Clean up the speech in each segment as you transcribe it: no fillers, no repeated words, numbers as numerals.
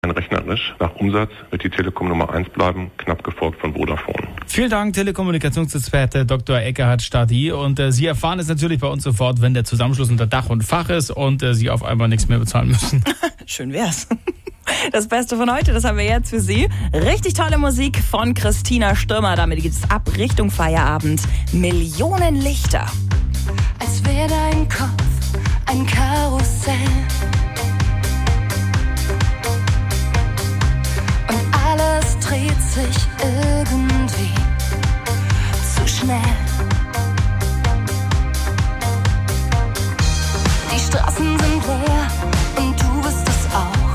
Rechnerisch. Nach Umsatz wird die Telekom Nummer 1 bleiben, knapp gefolgt von Vodafone. Vielen Dank, Telekommunikationsexperte Dr. Eckhard Stadi. Und Sie erfahren es natürlich bei uns sofort, wenn der Zusammenschluss unter Dach und Fach ist und Sie auf einmal nichts mehr bezahlen müssen. Schön wär's. Das Beste von heute, das haben wir jetzt für Sie. Richtig tolle Musik von Christina Stürmer. Damit geht's ab Richtung Feierabend. Millionen Lichter. Als wäre dein Kopf ein Karussell. Alles dreht sich irgendwie zu schnell. Die Straßen sind leer und du bist es auch.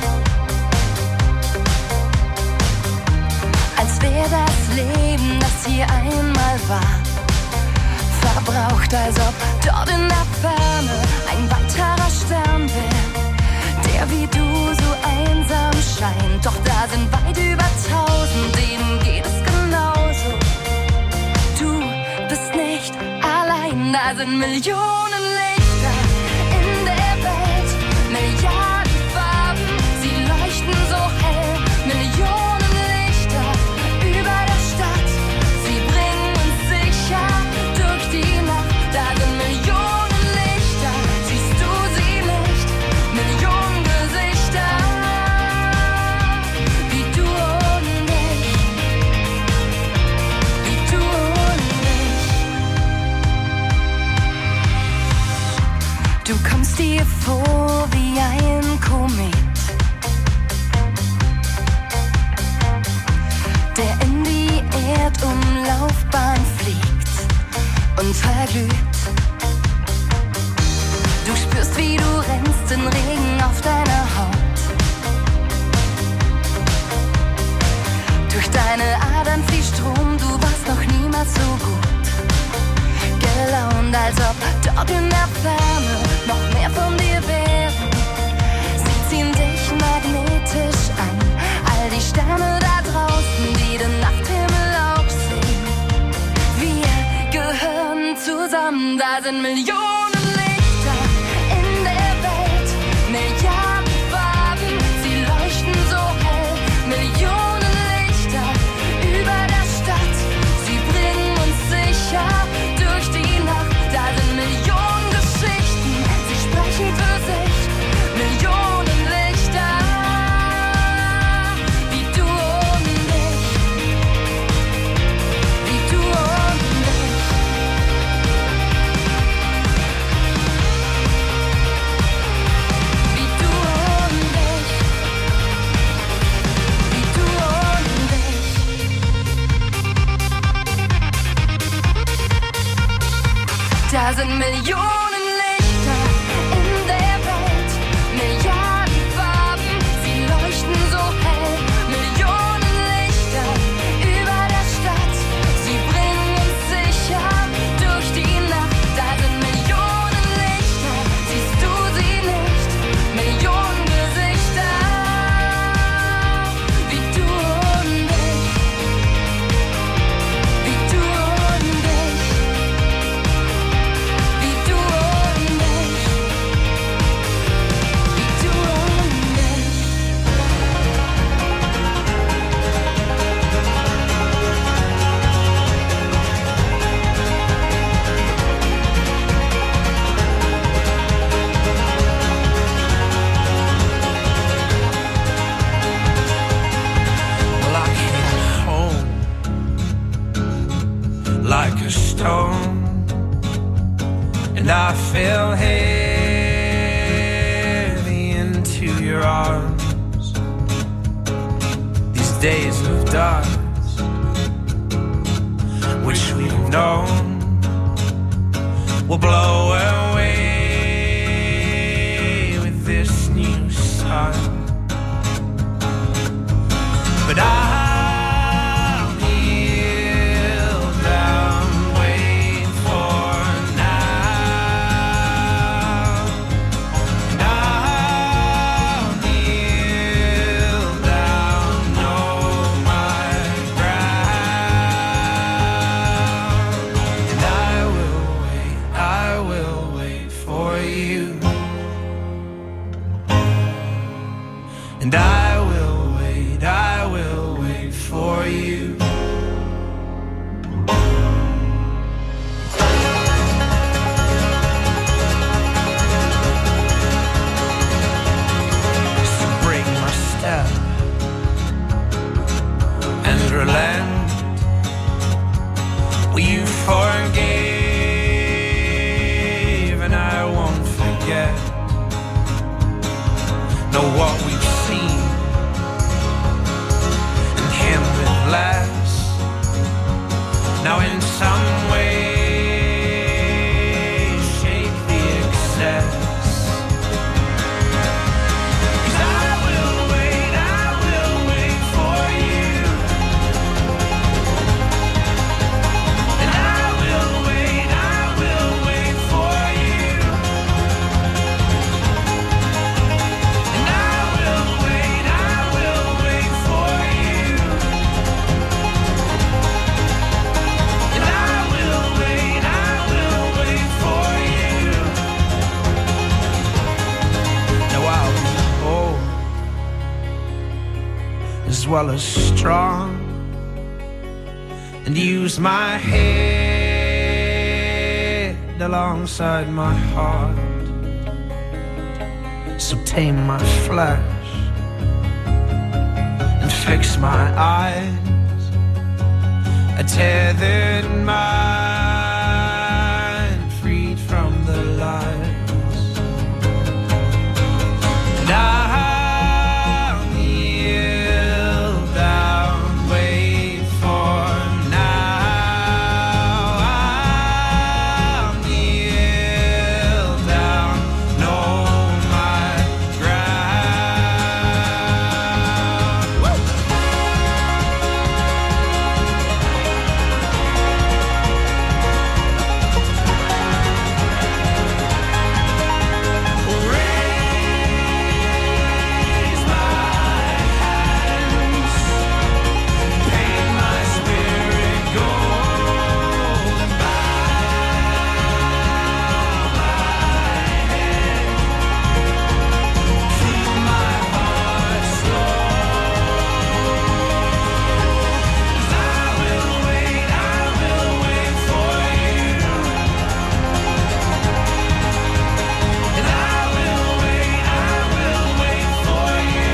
Als wäre das Leben, das hier einmal war, verbraucht, als ob dort in der Ferne ein weiterer Stern wäre, der wie du so einsam scheint. Doch da sind weit über 1000, denen geht es genauso. Du bist nicht allein, da sind Millionen Lichter in der Welt, Milliarden Farben, sie leuchten so hell. Millionen Lichter über der Stadt, sie bringen uns sicher durch die Nacht. Da sind Millionen Lichter, siehst du sie nicht? Millionen Gesichter, wie du und ich, wie du und ich. Du kommst dir vor wie ein Komet, der in die Erdumlaufbahn fliegt und verglüht. Du spürst, wie du rennst, den Regen auf deiner Haut. Durch deine Adern fließt Strom, du warst noch niemals so gut gelaunt, als ob dort in der Ferne noch mehr von dir wären. Sie ziehen dich magnetisch an, all die Sterne da draußen, die den Nachthimmel auch sehen. Wir gehören zusammen, da sind Millionen Lichter in der Welt, Milliarden Farben, sie leuchten so hell. Millionen Lichter über der Stadt, sie bringen uns sicher durch die Nacht. Da sind Millionen Geschichten, sie sprechen für sich. Millionen Lichter, wie du und ich, wie du und ich. Wie du und ich, wie du und ich. Da sind Millionen Lichter in der Welt, Milliarden Farben, sie leuchten so hell. Millionen Lichter über der Stadt, sie bringen uns sicher durch die Nacht. Da sind Millionen Lichter, siehst du sie nicht? Millionen Gesichter, wie du und ich, wie du und ich, wie du und ich, wie du und ich. Well, I came home like a stone, and I fell heavy into your arms. These days of dust, which we've known, will blow away with this new sun. But I'll kneel down, wait for now. And I'll kneel down, know my ground. And I will wait, know what we've seen and can't live less. Now in some way shape the excess. 'Cause I will wait for you. And I will wait for you. And I will wait for you. And I will wait for you. Now I'll be old as well as strong, and use my head alongside my heart. So tame my flesh and fix my eyes, a tethered mind freed from the lies. And I'll kneel down, wait for now. I'll kneel down, know my ground. Woo! Raise my hands, paint my spirit gold, and bow my head, keep my heart slow. 'Cause I will wait for you. And I will wait for you.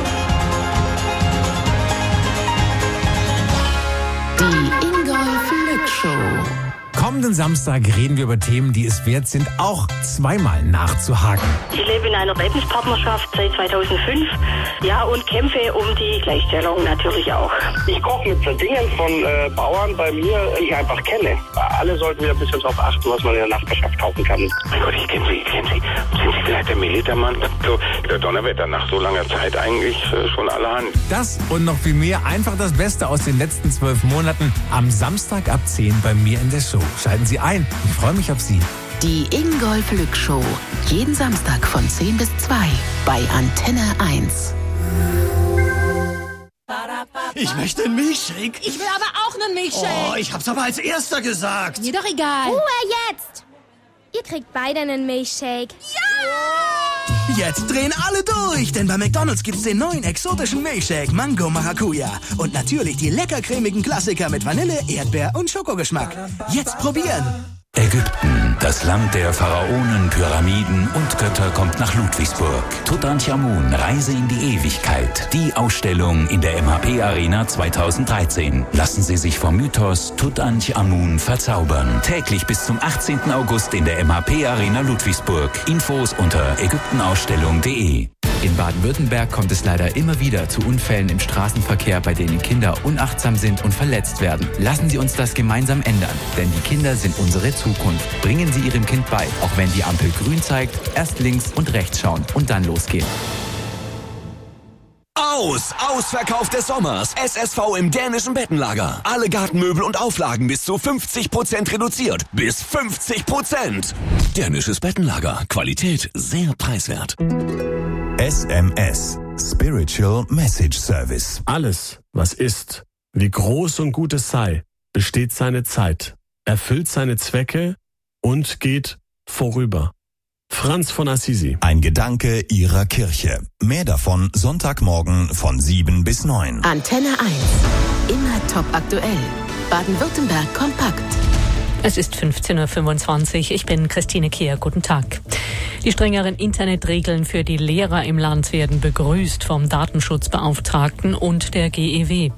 Die Ingolf Lück Show. Kommenden Samstag reden wir über Themen, die es wert sind, auch zweimal nachzuhaken. Ich lebe in einer Lebenspartnerschaft seit 2005, ja, und kämpfe um die Gleichstellung natürlich auch. Ich koche mit Dingen von Bauern bei mir, die ich einfach kenne. Alle sollten wir ein bisschen darauf achten, was man in der Nachbarschaft kaufen kann. Mein Gott, ich kenne Sie. Sind Sie vielleicht der Militermann? So, der Donnerwetter nach so langer Zeit eigentlich schon allerhand. Das und noch viel mehr, einfach das Beste aus den letzten 12 Monaten, am Samstag ab 10 bei mir in der Show. Schalten Sie ein, ich freue mich auf Sie. Die Ingolf Lück Show. Jeden Samstag von 10 bis 2 bei Antenne 1. Ich möchte einen Milchshake. Ich will aber auch einen Milchshake. Oh, ich hab's aber als Erster gesagt. Mir doch egal. Ruhe jetzt! Ihr kriegt beide einen Milchshake. Jetzt drehen alle durch, denn bei McDonald's gibt's den neuen exotischen Milchshake Mango Maracuja. Und natürlich die lecker cremigen Klassiker mit Vanille, Erdbeer und Schokogeschmack. Jetzt probieren. Ägypten, das Land der Pharaonen, Pyramiden und Götter, kommt nach Ludwigsburg. Tutanchamun, Reise in die Ewigkeit. Die Ausstellung in der MHP Arena 2013. Lassen Sie sich vom Mythos Tutanchamun verzaubern. Täglich bis zum 18. August in der MHP Arena Ludwigsburg. Infos unter ägyptenausstellung.de. In Baden-Württemberg kommt es leider immer wieder zu Unfällen im Straßenverkehr, bei denen Kinder unachtsam sind und verletzt werden. Lassen Sie uns das gemeinsam ändern, denn die Kinder sind unsere Zukunft. Bringen Sie Ihrem Kind bei, auch wenn die Ampel grün zeigt, erst links und rechts schauen und dann losgehen. Ausverkauf des Sommers. SSV im dänischen Bettenlager. Alle Gartenmöbel und Auflagen bis zu 50% reduziert. Bis 50%. Dänisches Bettenlager. Qualität sehr preiswert. SMS. Spiritual Message Service. Alles, was ist, wie groß und gut es sei, besteht seine Zeit, erfüllt seine Zwecke und geht vorüber. Franz von Assisi. Ein Gedanke Ihrer Kirche. Mehr davon Sonntagmorgen von 7 bis 9. Antenne 1. Immer top aktuell. Baden-Württemberg kompakt. Es ist 15.25 Uhr. Ich bin Christine Kehr. Guten Tag. Die strengeren Internetregeln für die Lehrer im Land werden begrüßt vom Datenschutzbeauftragten und der GEW.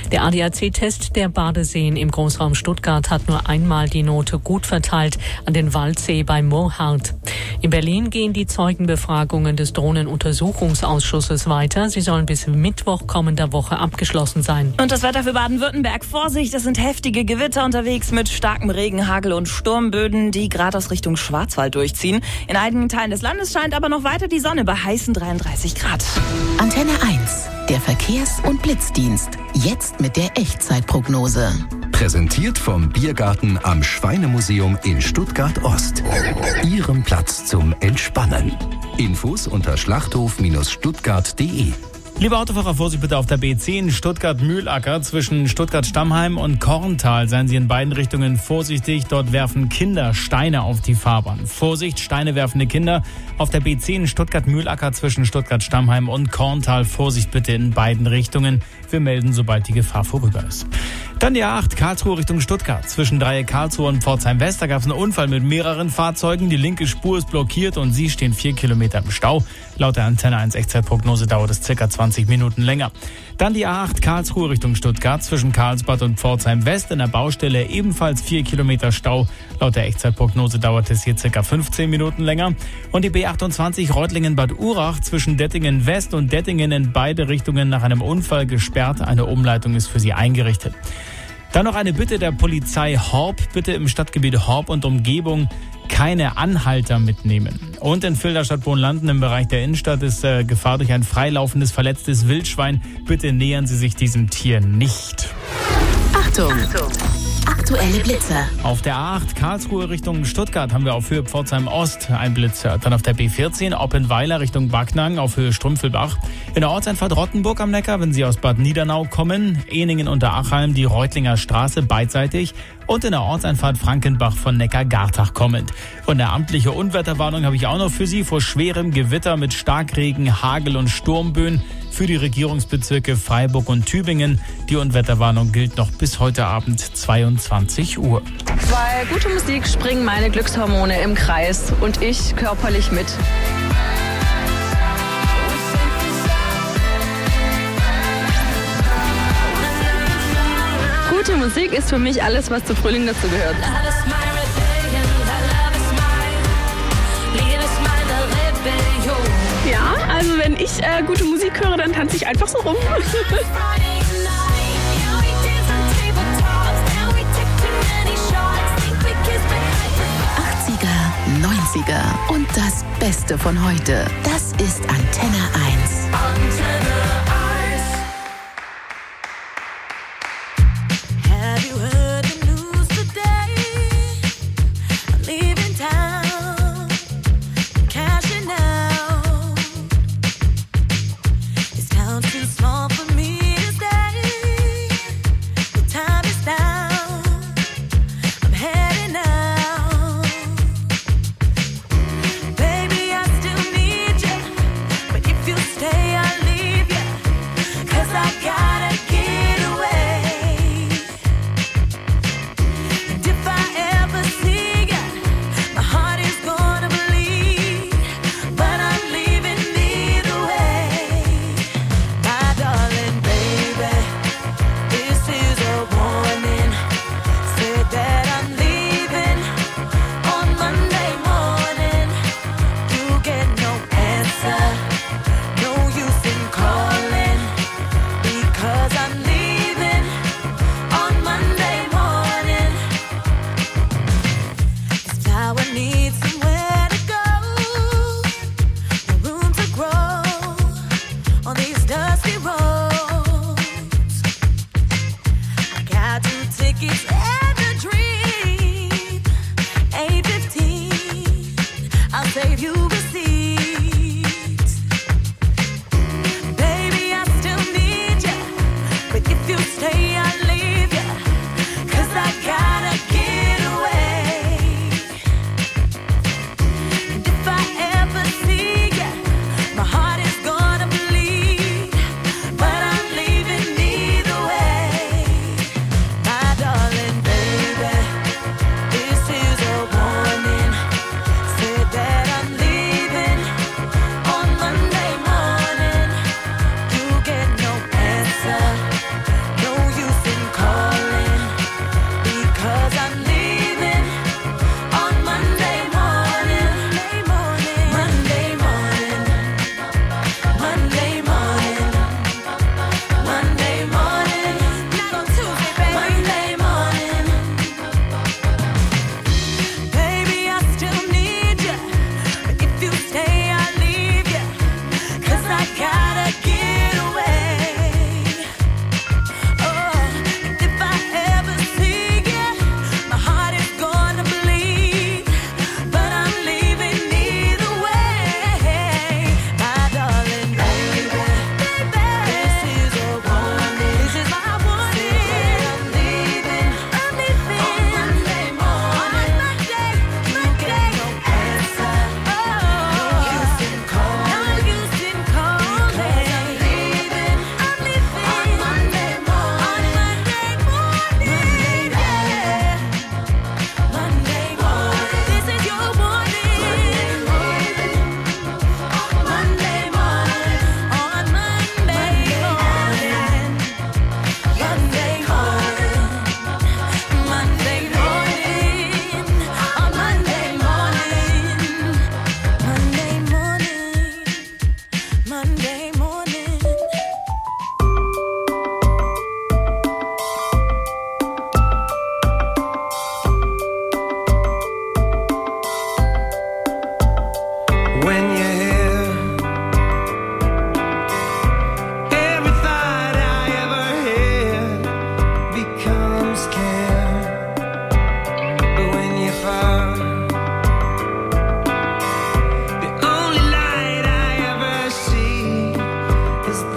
Der ADAC-Test der Badeseen im Großraum Stuttgart hat nur einmal die Note gut verteilt an den Waldsee bei Mohart. In Berlin gehen die Zeugenbefragungen des Drohnenuntersuchungsausschusses weiter. Sie sollen bis Mittwoch kommender Woche abgeschlossen sein. Und das Wetter für Baden-Württemberg. Vorsicht, es sind heftige Gewitter unterwegs mit starkem Regen, Hagel und Sturmböden, die gerade aus Richtung Schwarzwald durchziehen. In einigen Teilen des Landes scheint aber noch weiter die Sonne bei heißen 33 Grad. Antenne 1, der Verkehrs- und Blitzdienst. Jetzt mit der Echtzeitprognose. Präsentiert vom Biergarten am Schweinemuseum in Stuttgart-Ost. Ihrem Platz zum Entspannen. Infos unter schlachthof-stuttgart.de. Liebe Autofahrer, Vorsicht bitte auf der B10 Stuttgart-Mühlacker zwischen Stuttgart-Stammheim und Korntal. Seien Sie in beiden Richtungen vorsichtig. Dort werfen Kinder Steine auf die Fahrbahn. Vorsicht, Steine werfende Kinder. Auf der B10 Stuttgart-Mühlacker zwischen Stuttgart-Stammheim und Korntal. Vorsicht bitte in beiden Richtungen. Wir melden, sobald die Gefahr vorüber ist. Dann die A8 Karlsruhe Richtung Stuttgart. Zwischen Dreieck Karlsruhe und Pforzheim West, da gab es einen Unfall mit mehreren Fahrzeugen. Die linke Spur ist blockiert und Sie stehen 4 Kilometer im Stau. Laut der Antenne 1 Echtzeitprognose dauert es circa 20 Minuten länger. Dann die A8 Karlsruhe Richtung Stuttgart. Zwischen Karlsbad und Pforzheim West in der Baustelle ebenfalls 4 Kilometer Stau. Laut der Echtzeitprognose dauert es hier circa 15 Minuten länger. Und die B28 Reutlingen-Bad Urach zwischen Dettingen West und Dettingen in beide Richtungen nach einem Unfall gesperrt. Eine Umleitung ist für Sie eingerichtet. Dann noch eine Bitte der Polizei Horb. Bitte im Stadtgebiet Horb und Umgebung keine Anhalter mitnehmen. Und in Filderstadt-Bohnlanden im Bereich der Innenstadt ist Gefahr durch ein freilaufendes, verletztes Wildschwein. Bitte nähern Sie sich diesem Tier nicht. Achtung! Aktuelle Blitze. Auf der A8 Karlsruhe Richtung Stuttgart haben wir auf Höhe Pforzheim Ost einen Blitzer. Dann auf der B14 Oppenweiler Richtung Backnang auf Höhe Strümpfelbach. In der Ortseinfahrt Rottenburg am Neckar, wenn Sie aus Bad Niedernau kommen. Eningen unter Achheim, die Reutlinger Straße beidseitig. Und in der Ortseinfahrt Frankenbach von Neckar-Gartach kommend. Und eine amtliche Unwetterwarnung habe ich auch noch für Sie vor schwerem Gewitter mit Starkregen, Hagel und Sturmböen für die Regierungsbezirke Freiburg und Tübingen. Die Unwetterwarnung gilt noch bis heute Abend 22 Uhr. Weil gute Musik springen meine Glückshormone im Kreis und ich körperlich mit. Gute Musik ist für mich alles, was zu Frühling dazu gehört. Ja, also wenn ich gute Musik höre, dann tanze ich einfach so rum. 80er, 90er und das Beste von heute. Das ist Antenne 1. Antenne 1. Have you heard the news today? I'm leaving town, cashing out. This town's too small for me to stay. The time is now. I'm heading out. Baby, I still need you, but if you stay, I'll leave you.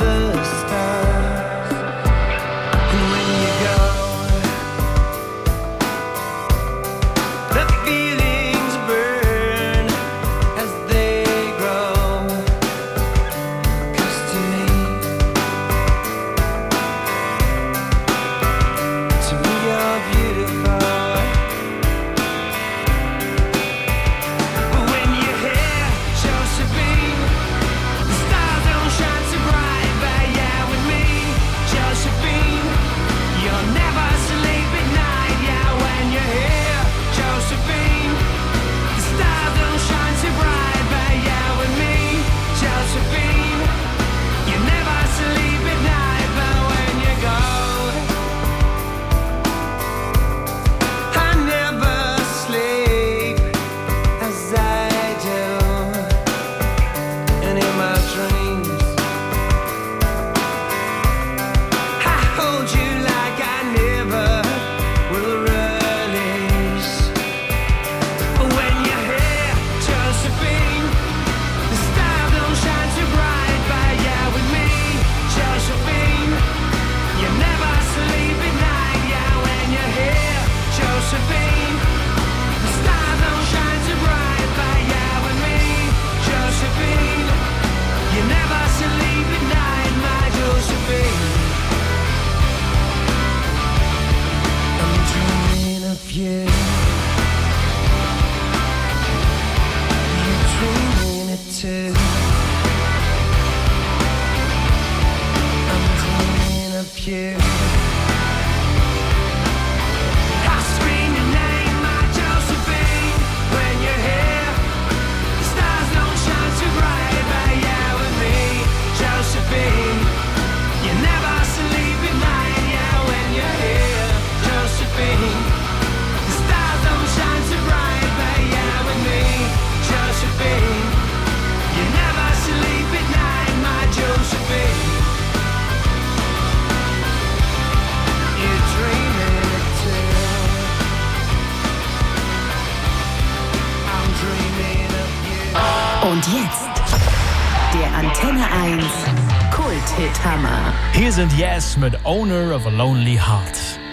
the stars. And when you go, the feelings burn as they grow. 'Cause to me you're beautiful. But when you're here, Josephine, the stars don't shine so bright. But yeah, with me, Josephine, you'll never sleep at night. Yeah, when you're here, Josephine, the stars don't shine so bright. But yeah, with me, Josephine, you never sleep at night. But when you go, I never sleep as I do. And in my dreams, I hold you like I never will release. When you're here, Josephine, the stars don't shine too bright. But yeah, with me, Josephine, you never sleep at night. Yeah, when you're here, Josephine, the stars don't shine too bright. But yeah, with me, Josephine, you never sleep at night, my Josephine. I'm dreaming of you. You're dreaming it too. I'm dreaming of you. I scream your name, my Josephine. When you're here, the stars don't shine too bright. But yeah, with me, Josephine, you never sleep at night. Yeah, when you're here, Josephine, the stars don't shine too bright. But yeah, with me, Josephine, you never sleep at night, my Josephine. You're dreaming it too. I'm dreaming of you. Und jetzt der Antenne 1 Kult-Hit-Hammer. Hier sind Yes mit Owner of a Lonely Heart.